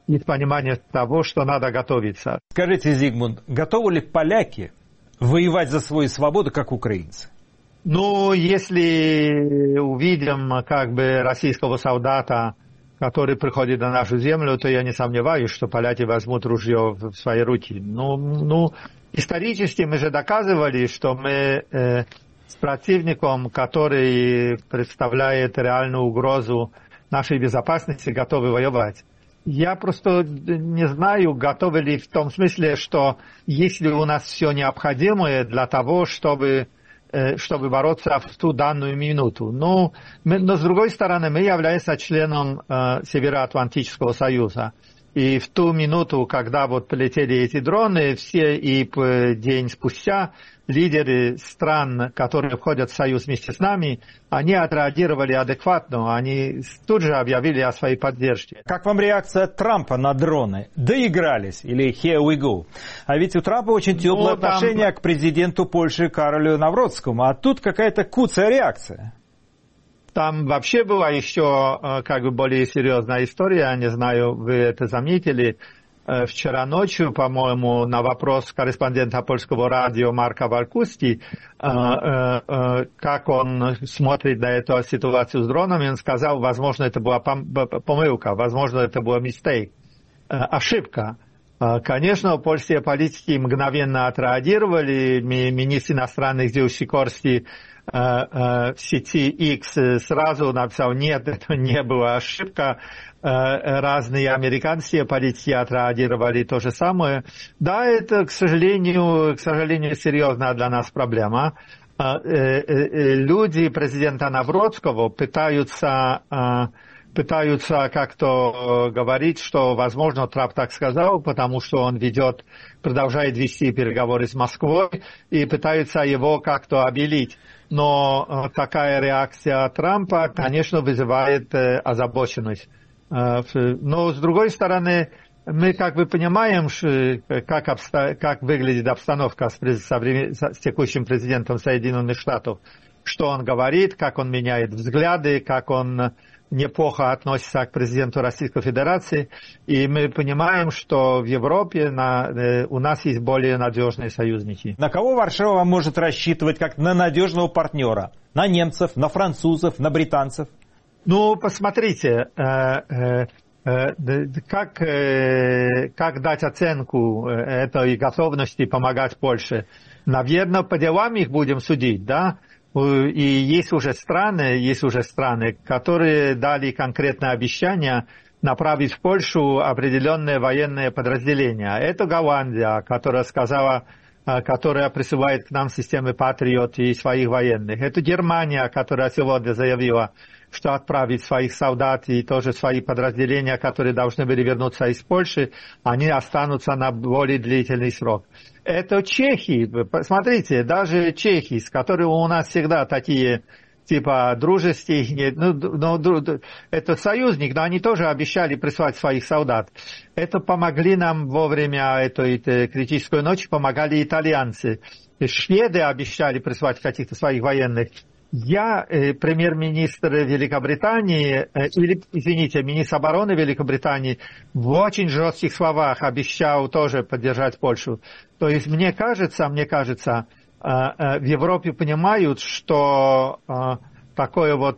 что надо готовиться. Скажите, Зигмунд, готовы ли поляки воевать за свою свободу, как украинцы? Ну, если увидим как бы российского солдата, который приходит на нашу землю, то я не сомневаюсь, что поляки возьмут ружье в свои руки. Ну, исторически мы же доказывали, что мы с противником, который представляет реальную угрозу нашей безопасности, готовы воевать. Я просто не знаю, готовы ли в том смысле, что есть ли у нас все необходимое для того, чтобы бороться в ту данную минуту. Но с другой стороны, мы являемся членом Североатлантического союза. И в ту минуту, когда вот полетели эти дроны, все и день спустя лидеры стран, которые входят в союз вместе с нами, они отреагировали адекватно, они тут же объявили о своей поддержке. Как вам реакция Трампа на дроны? Доигрались или here we go? А ведь у Трампа очень теплое отношение к президенту Польши Каролю Навроцкому, а тут какая-то куцая реакция. Там вообще была еще как бы более серьезная история, я не знаю, вы это заметили. Вчера ночью, по-моему, на вопрос корреспондента польского радио Марка Валкусти, как он смотрит на эту ситуацию с дронами, он сказал, возможно, это была помылка, возможно, это был мистейк. ошибка. Конечно, польские политики мгновенно отреагировали. Министр иностранных дел Сикорский в сети X сразу написал: нет, это не была ошибка. Разные американские политики отреагировали то же самое. Да, это, к сожалению, серьезная для нас проблема. Люди президента Навроцкого пытаются как-то говорить, что, возможно, Трамп так сказал, потому что он продолжает вести переговоры с Москвой и пытаются его как-то обелить. Но такая реакция Трампа, конечно, вызывает озабоченность. Но, с другой стороны, мы как бы понимаем, как выглядит обстановка с текущим президентом Соединенных Штатов, что он говорит, как он меняет взгляды, как он неплохо относится к президенту Российской Федерации. И мы понимаем, что в Европе у нас есть более надежные союзники. На кого Варшава может рассчитывать как на надежного партнера? На немцев, на французов, на британцев? Ну, посмотрите, как дать оценку этой готовности помогать Польше? Наверное, по делам их будем судить, да? И есть уже страны, которые дали конкретное обещание направить в Польшу определенные военные подразделения. Это Голландия, которая присылает к нам системы Патриот и своих военных. Это Германия, которая сегодня заявила, что отправит своих солдат и тоже свои подразделения, которые должны были вернуться из Польши, они останутся на более длительный срок. Это Чехия. Посмотрите, даже Чехия, с которой у нас всегда такие типа дружеские, это союзник, но они тоже обещали прислать своих солдат. Это помогли нам во время этой критической ночи, помогали итальянцы. Шведы обещали прислать каких-то своих военных. Я, премьер-министр Великобритании, министр обороны Великобритании, в очень жестких словах обещал тоже поддержать Польшу. То есть, мне кажется, в Европе понимают, что такое вот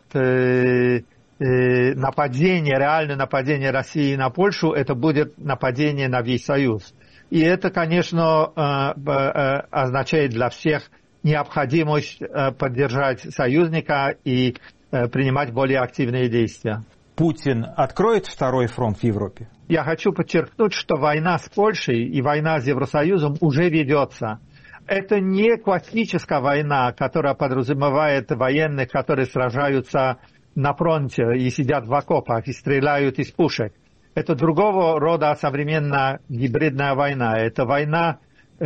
нападение, реальное нападение России на Польшу, это будет нападение на весь Союз. И это, конечно, означает для всех необходимость поддержать союзника и принимать более активные действия. Путин откроет второй фронт в Европе? Я хочу подчеркнуть, что война с Польшей и война с Евросоюзом уже ведется. Это не классическая война, которая подразумевает военных, которые сражаются на фронте и сидят в окопах и стреляют из пушек. Это другого рода современная гибридная война. Это война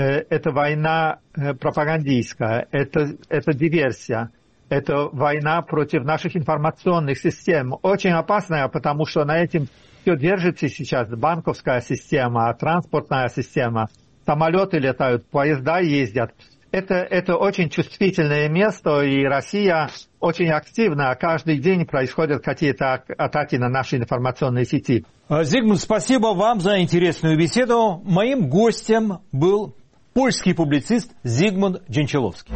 пропагандистская, это диверсия, это война против наших информационных систем. Очень опасная, потому что на этом все держится сейчас. Банковская система, транспортная система, самолеты летают, поезда ездят. Это очень чувствительное место, и Россия очень активна. Каждый день происходят какие-то атаки на наши информационные сети. Зигмунд, спасибо вам за интересную беседу. Моим гостем был польский публицист Зигмунд Дженчиловский.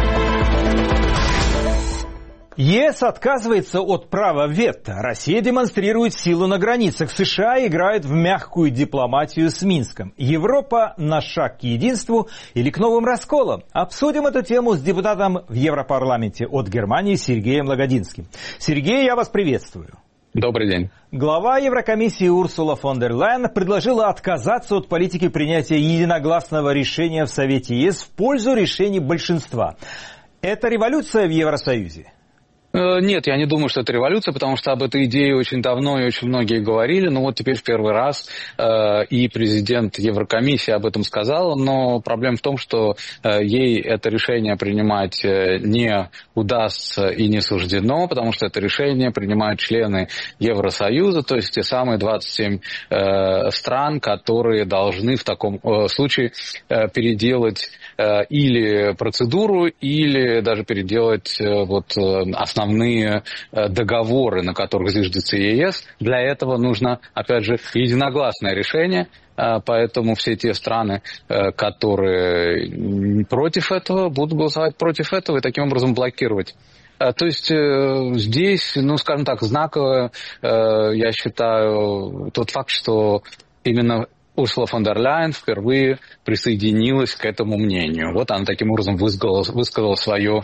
ЕС отказывается от права вето. Россия демонстрирует силу на границах. США играют в мягкую дипломатию с Минском. Европа на шаг к единству или к новым расколам? Обсудим эту тему с депутатом в Европарламенте от Германии Сергеем Лагодинским. Сергей, я вас приветствую. Добрый день. Глава Еврокомиссии Урсула фон дер Лайен предложила отказаться от политики принятия единогласного решения в Совете ЕС в пользу решений большинства. Это революция в Евросоюзе? Нет, я не думаю, что это революция, потому что об этой идее очень давно и очень многие говорили. Но вот теперь в первый раз и президент Еврокомиссии об этом сказал. Но проблема в том, что ей это решение принимать не удастся и не суждено, потому что это решение принимают члены Евросоюза, то есть те самые 27 стран, которые должны в таком случае переделать или процедуру, или даже переделать основные договоры, на которых зиждется ЕС. Для этого нужно, опять же, единогласное решение, поэтому все те страны, которые против этого, будут голосовать против этого и таким образом блокировать. То есть здесь, скажем так, знаково, я считаю, тот факт, что именно Урсула фон дер Ляйен впервые присоединилась к этому мнению. Вот она таким образом высказала свое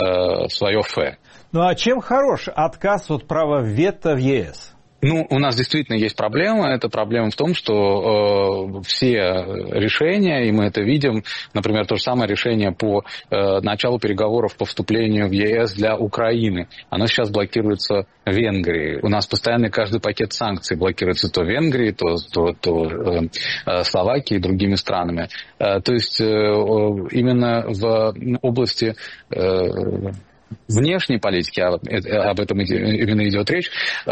фе. Ну а чем хорош отказ от права вето в ЕС? Ну, у нас действительно есть проблема. Это проблема в том, что все решения, и мы это видим, например, то же самое решение по началу переговоров по вступлению в ЕС для Украины, оно сейчас блокируется в Венгрии. У нас постоянно каждый пакет санкций блокируется то в Венгрии, то Словакии и другими странами. То есть именно в области внешней политики, об этом именно идет речь,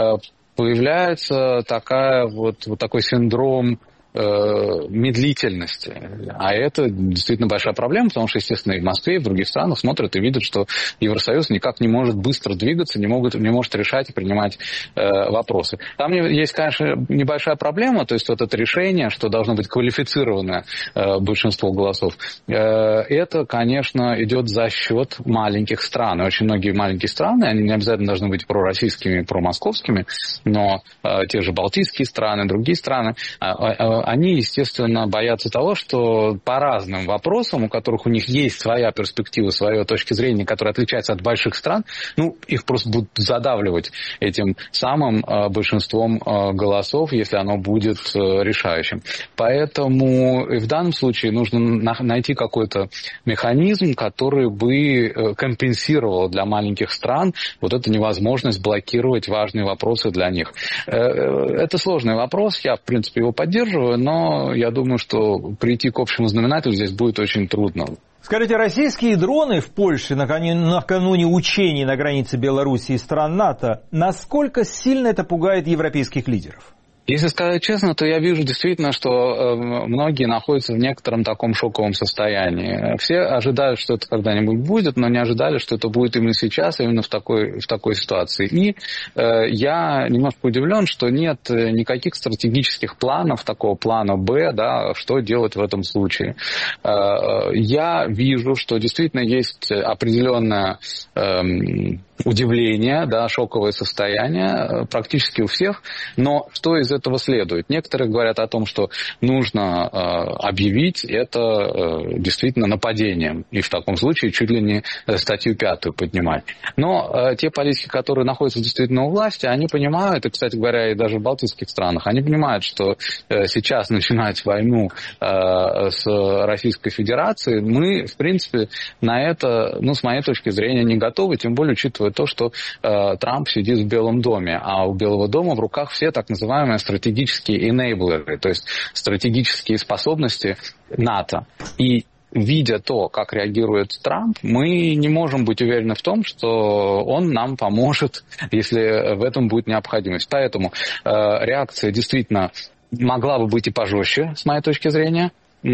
появляется такой синдром медлительности. А это действительно большая проблема, потому что, естественно, и в Москве, и в других странах смотрят и видят, что Евросоюз никак не может быстро двигаться, не может решать и принимать вопросы. Там есть, конечно, небольшая проблема, то есть вот это решение, что должно быть квалифицированное большинство голосов, это, конечно, идет за счет маленьких стран. И очень многие маленькие страны, они не обязательно должны быть пророссийскими, промосковскими, но те же балтийские страны, другие страны, они, естественно, боятся того, что по разным вопросам, у которых у них есть своя перспектива, своя точка зрения, которая отличается от больших стран, их просто будут задавливать этим самым большинством голосов, если оно будет решающим. Поэтому в данном случае нужно найти какой-то механизм, который бы компенсировал для маленьких стран вот эту невозможность блокировать важные вопросы для них. Это сложный вопрос, я, в принципе, его поддерживаю, но я думаю, что прийти к общему знаменателю здесь будет очень трудно. Скажите, российские дроны в Польше накануне учений на границе Белоруссии и стран НАТО, насколько сильно это пугает европейских лидеров? Если сказать честно, то я вижу действительно, что многие находятся в некотором таком шоковом состоянии. Все ожидают, что это когда-нибудь будет, но не ожидали, что это будет именно сейчас, именно в такой ситуации. И я немножко удивлен, что нет никаких стратегических планов, такого плана «Б», да, что делать в этом случае. Я вижу, что действительно есть определенное удивление, да, шоковое состояние практически у всех, но что из этого следует? Некоторые говорят о том, что нужно объявить это действительно нападением, и в таком случае чуть ли не статью 5 поднимать. Но те политики, которые находятся действительно у власти, они понимают, и, кстати говоря, и даже в балтийских странах, они понимают, что сейчас начинать войну с Российской Федерацией, мы, в принципе, на это, с моей точки зрения, не готовы, тем более учитывая то, что Трамп сидит в Белом доме, а у Белого дома в руках все так называемые стратегические enablerы, то есть стратегические способности НАТО. И видя то, как реагирует Трамп, мы не можем быть уверены в том, что он нам поможет, если в этом будет необходимость. Поэтому реакция действительно могла бы быть и пожестче, с моей точки зрения,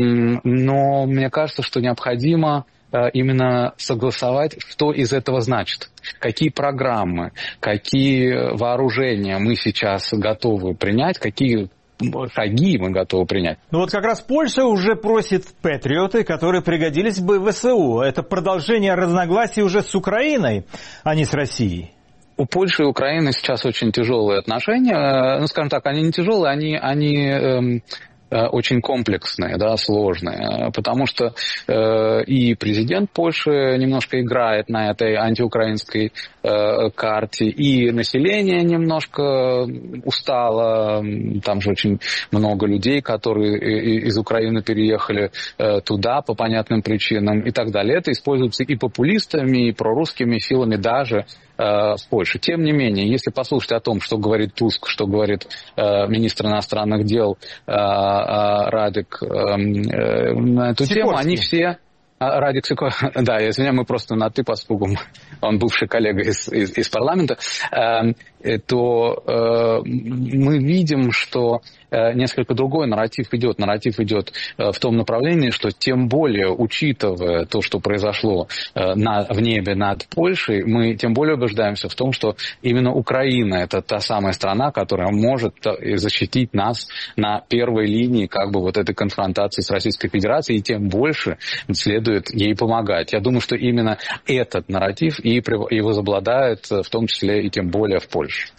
но мне кажется, что необходимо именно согласовать, что из этого значит. Какие программы, какие вооружения мы сейчас готовы принять, какие шаги мы готовы принять. Вот как раз Польша уже просит патриоты, которые пригодились бы в ВСУ. Это продолжение разногласий уже с Украиной, а не с Россией. У Польши и Украины сейчас очень тяжелые отношения. Скажем так, они не тяжелые, они очень комплексные, да, сложные, потому что и президент Польши немножко играет на этой антиукраинской карте, и население немножко устало, там же очень много людей, которые из Украины переехали туда по понятным причинам и так далее. Это используется и популистами, и прорусскими силами даже в Польше. Тем не менее, если послушать о том, что говорит Туск, что говорит министр иностранных дел Радик на эту тему, они все... Радик Сикорский, да, я извиняюсь, мы просто на «ты» по спугу, он бывший коллега из парламента, то мы видим, что несколько другой нарратив идет. Нарратив идет в том направлении, что тем более, учитывая то, что произошло в небе над Польшей, мы тем более убеждаемся в том, что именно Украина – это та самая страна, которая может защитить нас на первой линии как бы вот этой конфронтации с Российской Федерацией, и тем больше следует ей помогать. Я думаю, что именно этот нарратив и возобладает в том числе и тем более в Польше.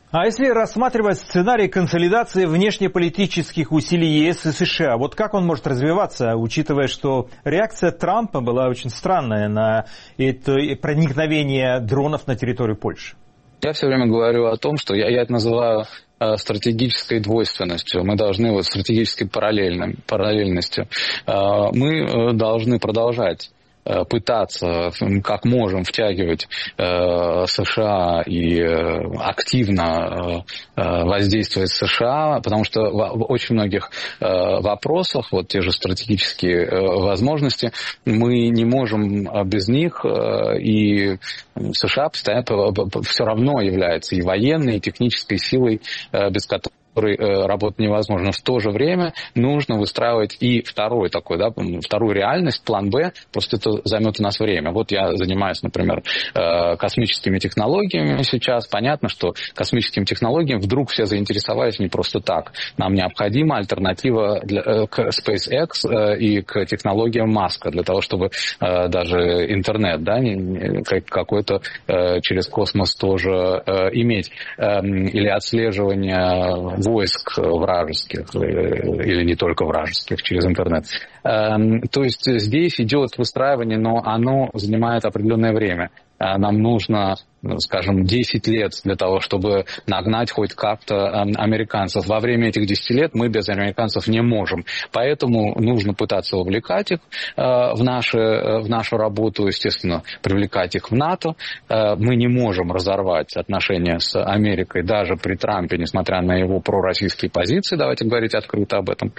А если рассматривать сценарий консолидации внешнеполитических усилий ЕС и США, вот как он может развиваться, учитывая, что реакция Трампа была очень странная на это проникновение дронов на территорию Польши? Я все время говорю о том, что я это называю стратегической двойственностью. Мы должны стратегической параллельностью. Мы должны продолжать пытаться как можем втягивать США и активно воздействовать США, потому что в очень многих вопросах, вот те же стратегические возможности, мы не можем без них, и США постоянно все равно является и военной, и технической силой, без которой работать невозможно. Но в то же время нужно выстраивать и вторую реальность, план Б, просто это займет у нас время. Вот я занимаюсь, например, космическими технологиями сейчас. Понятно, что космическими технологиями вдруг все заинтересовались не просто так. Нам необходима альтернатива к SpaceX и к технологиям Маска для того, чтобы даже интернет, да, какой-то через космос тоже иметь. Или отслеживание войск вражеских, или не только вражеских, через интернет. То есть здесь идет выстраивание, но оно занимает определенное время. Нам нужно, скажем, 10 лет для того, чтобы нагнать хоть как-то американцев. Во время этих 10 лет мы без американцев не можем. Поэтому нужно пытаться увлекать их в нашу работу, естественно, привлекать их в НАТО. Мы не можем разорвать отношения с Америкой даже при Трампе, несмотря на его пророссийские позиции, давайте говорить открыто об этом.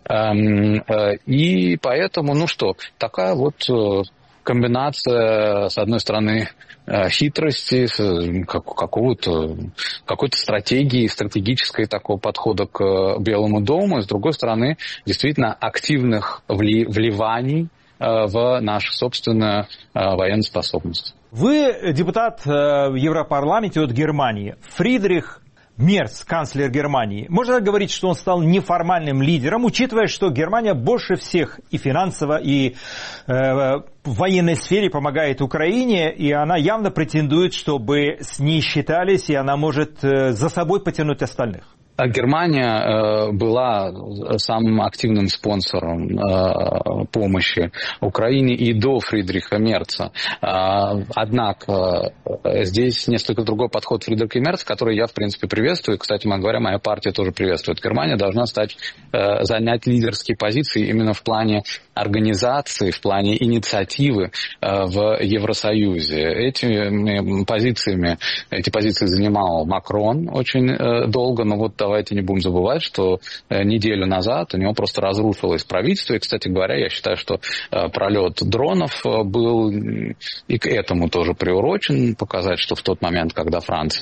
И поэтому, такая вот комбинация, с одной стороны, хитрости, какой-то стратегической такого подхода к Белому дому, и с другой стороны, действительно активных вливаний в нашу собственную военную способность. Вы депутат в Европарламенте от Германии. Фридрих Мерц, канцлер Германии. Можно говорить, что он стал неформальным лидером, учитывая, что Германия больше всех и финансово, и в военной сфере помогает Украине, и она явно претендует, чтобы с ней считались, и она может за собой потянуть остальных. Германия была самым активным спонсором помощи Украине и до Фридриха Мерца. Однако здесь несколько другой подход Фридриха Мерца, который я, в принципе, приветствую. Кстати говоря, моя партия тоже приветствует. Германия должна занять лидерские позиции именно в плане организации, в плане инициативы в Евросоюзе. Эти позиции занимал Макрон очень долго, но вот давайте не будем забывать, что неделю назад у него просто разрушилось правительство. И, кстати говоря, я считаю, что пролет дронов был и к этому тоже приурочен. Показать, что в тот момент, когда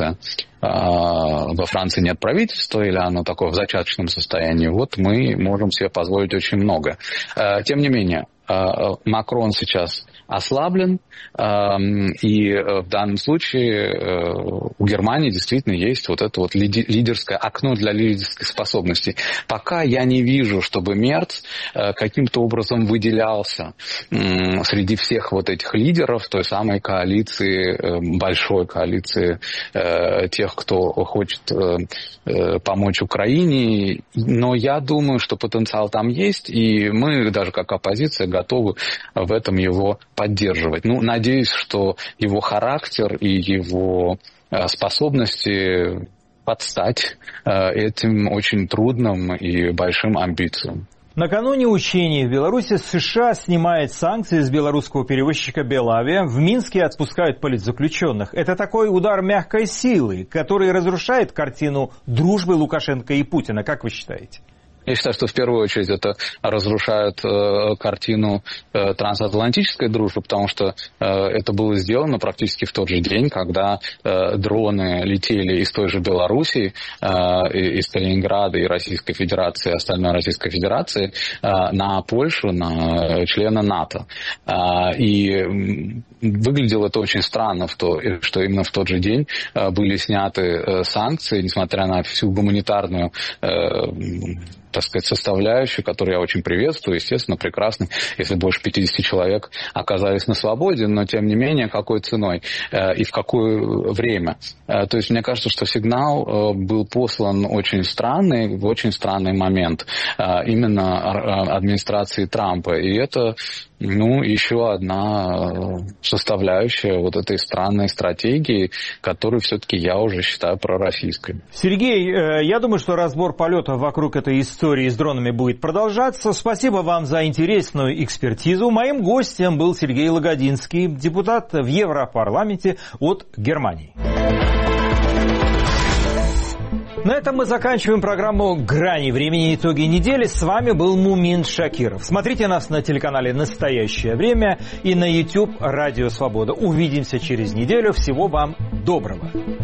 во Франции нет правительства, или оно такое в зачаточном состоянии, вот мы можем себе позволить очень много. Тем не менее, Макрон сейчас ослаблен, и в данном случае у Германии действительно есть вот это вот лидерское окно для лидерской способности. Пока я не вижу, чтобы Мерц каким-то образом выделялся среди всех вот этих лидеров той самой коалиции, большой коалиции тех, кто хочет помочь Украине. Но я думаю, что потенциал там есть, и мы даже как оппозиция готовы в этом его поддерживать. Надеюсь, что его характер и его способности подстать этим очень трудным и большим амбициям. Накануне учений в Беларуси США снимает санкции с белорусского перевозчика Белавия. В Минске отпускают политзаключенных. Это такой удар мягкой силы, который разрушает картину дружбы Лукашенко и Путина. Как вы считаете? Я считаю, что в первую очередь это разрушает картину трансатлантической дружбы, потому что это было сделано практически в тот же день, когда дроны летели из той же Белоруссии, из Калининграда и Российской Федерации, остальной Российской Федерации, на Польшу, на члена НАТО. И выглядело это очень странно, что именно в тот же день были сняты санкции, несмотря на всю гуманитарную, так сказать, составляющую, которую я очень приветствую, естественно, прекрасно, если больше 50 человек оказались на свободе, но тем не менее, какой ценой и в какое время. То есть мне кажется, что сигнал был послан очень странный, в очень странный момент именно администрации Трампа. И это еще одна составляющая вот этой странной стратегии, которую все-таки я уже считаю пророссийской. Сергей, я думаю, что разбор полета вокруг этой истории с дронами будет продолжаться. Спасибо вам за интересную экспертизу. Моим гостем был Сергей Лагодинский, депутат в Европарламенте от Германии. На этом мы заканчиваем программу «Грани времени. Итоги недели». С вами был Мумин Шакиров. Смотрите нас на телеканале «Настоящее время» и на YouTube «Радио Свобода». Увидимся через неделю. Всего вам доброго.